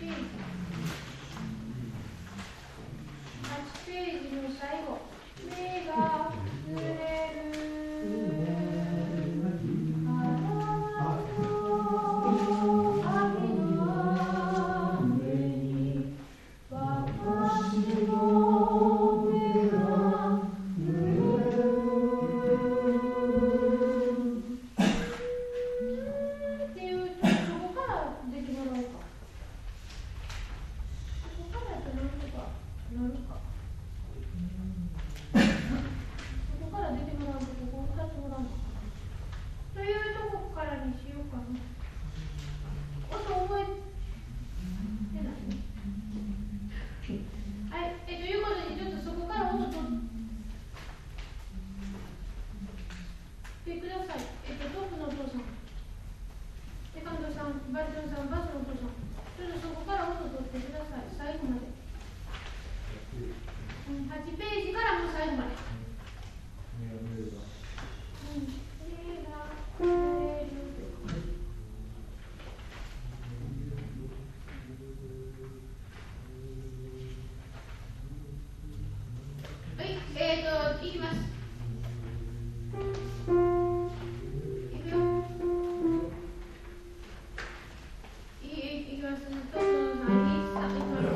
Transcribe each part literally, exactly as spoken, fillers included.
いきます。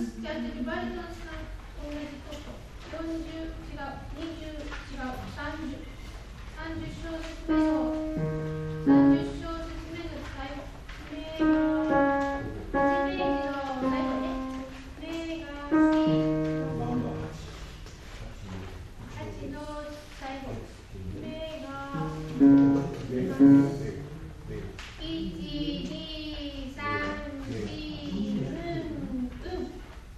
じゃあ次バルトンさん同じとこよんじゅう違うにじゅう違うさんじゅうさんじゅう小節目のさんじゅう小節目の最後目がはちページの最後ね目がはちの最後目がいちにさんしうんうん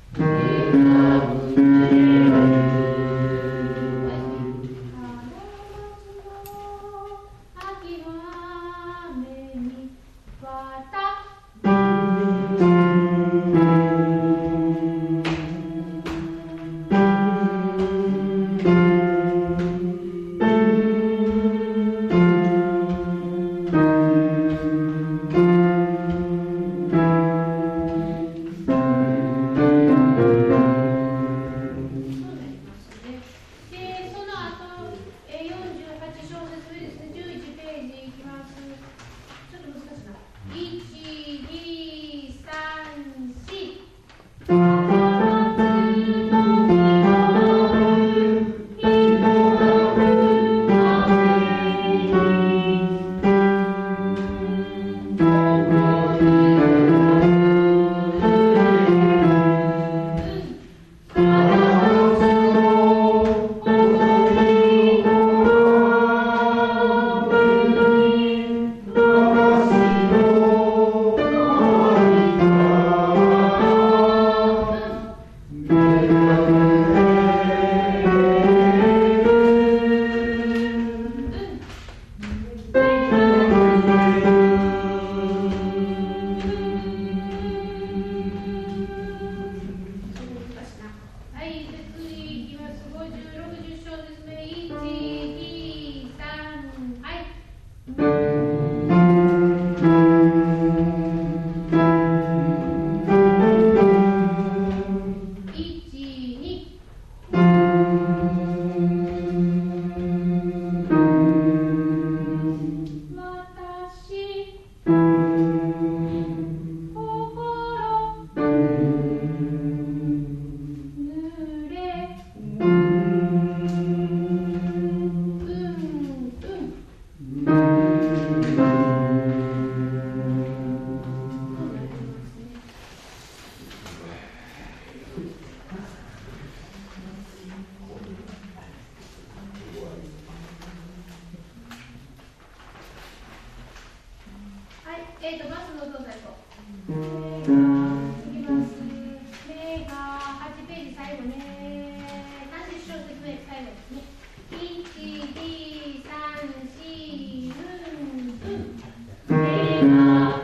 えっと、バスの動作いこう。次バス。目がはちページ最後ね。さんじゅう小節目最後ですね。いち、に、さん、し、うん、うん。目が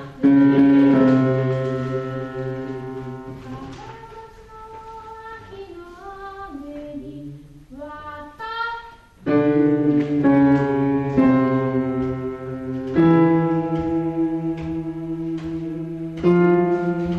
秋の雨に渡っ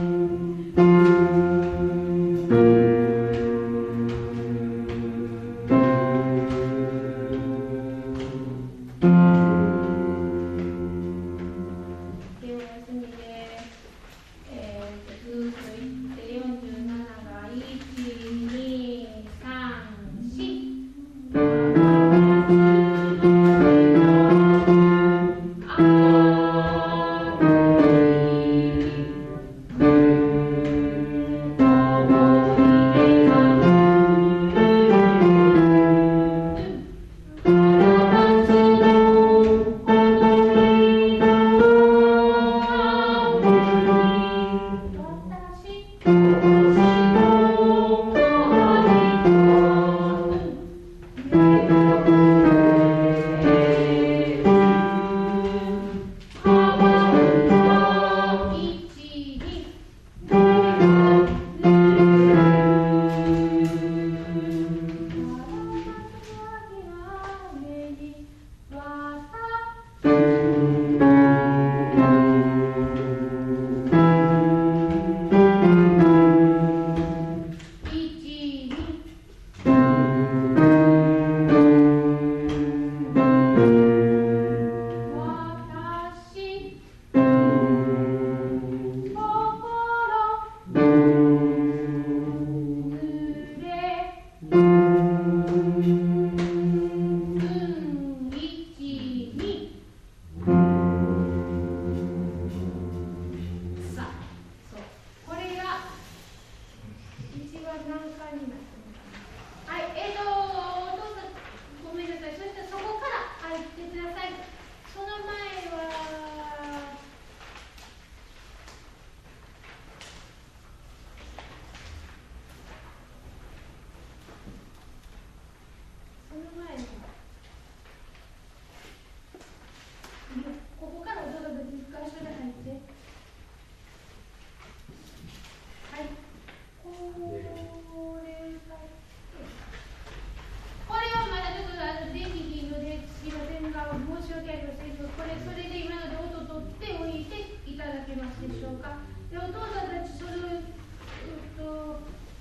ょうか。で、お父さんたち、それを、うっと、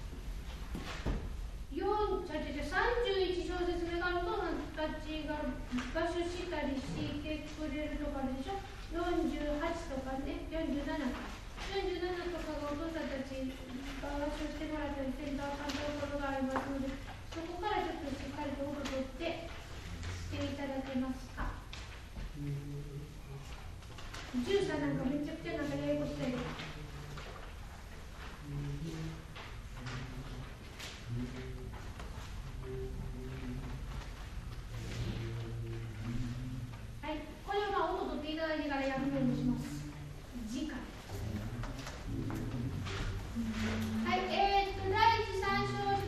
よん、ちゃちゃちゃ、さんじゅういち小節目がお父さんたちが場所したりしてくれるとかでしょ。よんじゅうはちとかね、よんじゅうななか。よんじゅうななとかがお父さんたちが場所してもらったりせんとあかんところがありますので、そこからちょっとしっかりと音を取ってしていただけますか。じゅうさんなんか